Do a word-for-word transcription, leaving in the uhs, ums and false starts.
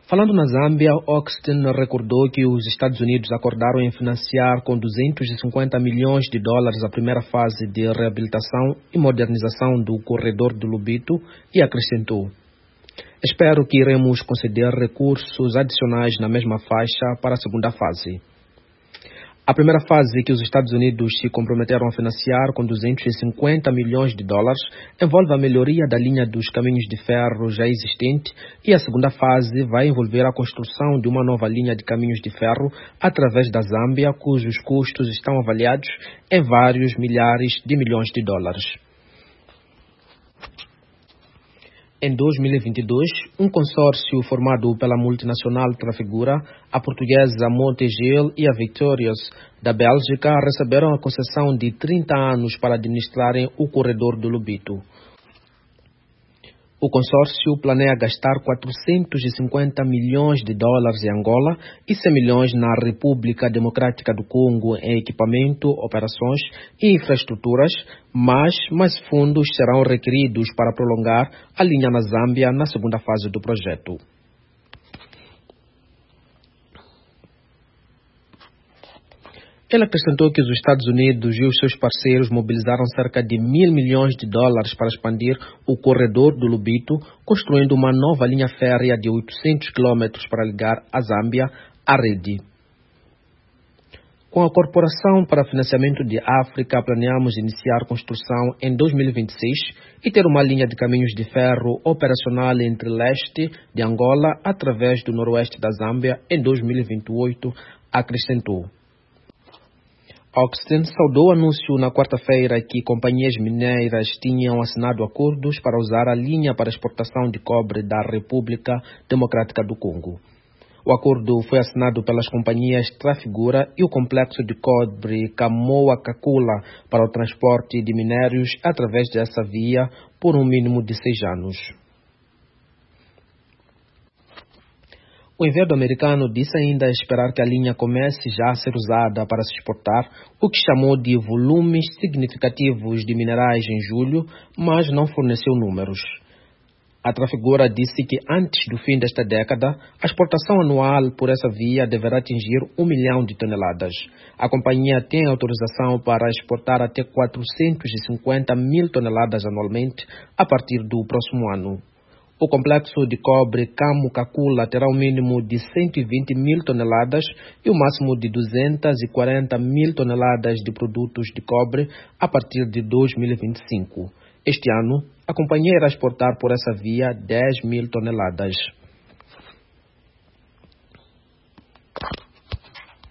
Falando na Zâmbia, Austin recordou que os Estados Unidos acordaram em financiar com duzentos e cinquenta milhões de dólares a primeira fase de reabilitação e modernização do corredor do Lobito e acrescentou: "Espero que iremos conceder recursos adicionais na mesma faixa para a segunda fase." A primeira fase, que os Estados Unidos se comprometeram a financiar com duzentos e cinquenta milhões de dólares, envolve a melhoria da linha dos caminhos de ferro já existente, e a segunda fase vai envolver a construção de uma nova linha de caminhos de ferro através da Zâmbia, cujos custos estão avaliados em vários milhares de milhões de dólares. Em dois mil e vinte e dois, um consórcio formado pela multinacional Trafigura, a portuguesa Montegel e a Victorious da Bélgica receberam a concessão de trinta anos para administrarem o corredor do Lobito. O consórcio planeia gastar quatrocentos e cinquenta milhões de dólares em Angola e cem milhões na República Democrática do Congo em equipamento, operações e infraestruturas, mas mais fundos serão requeridos para prolongar a linha na Zâmbia na segunda fase do projeto. Ele acrescentou que os Estados Unidos e os seus parceiros mobilizaram cerca de mil milhões de dólares para expandir o corredor do Lobito, construindo uma nova linha férrea de oitocentos quilômetros para ligar a Zâmbia à rede. Com a Corporação para Financiamento de África, planeamos iniciar construção em dois mil e vinte e seis e ter uma linha de caminhos de ferro operacional entre leste de Angola através do noroeste da Zâmbia em dois mil e vinte e oito, acrescentou. Austin saudou o anúncio na quarta-feira que companhias mineiras tinham assinado acordos para usar a linha para exportação de cobre da República Democrática do Congo. O acordo foi assinado pelas companhias Trafigura e o complexo de cobre Kamoa-Kakula para o transporte de minérios através dessa via por um mínimo de seis anos. O enviado americano disse ainda esperar que a linha comece já a ser usada para se exportar, o que chamou de volumes significativos de minerais em julho, mas não forneceu números. A Trafigura disse que antes do fim desta década, a exportação anual por essa via deverá atingir um milhão de toneladas. A companhia tem autorização para exportar até quatrocentos e cinquenta mil toneladas anualmente a partir do próximo ano. O complexo de cobre Kamoa-Kakula terá um mínimo de cento e vinte mil toneladas e o máximo de duzentas e quarenta mil toneladas de produtos de cobre a partir de dois mil e vinte e cinco. Este ano, a companhia irá exportar por essa via dez mil toneladas.